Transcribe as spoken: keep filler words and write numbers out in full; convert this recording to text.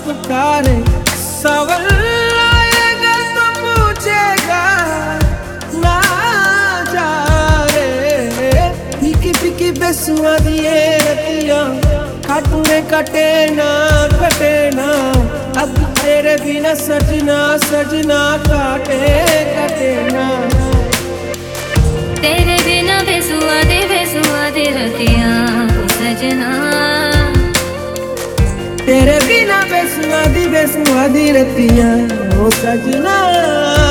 पुकारे, सवाल आएगा तो पूछेगा ना जा रे। फीकी फीकी बेसुआदी ये रतियां, काटने कटे ना कटे ना, अब तेरे बिना सजना सजना काटे कटे ना। तेरे बिना बेसुआदी बेसुआदी रतियां ओ सजना, तेरे बिना बेसुआदी बेसुआदी रतियां ओ सजना।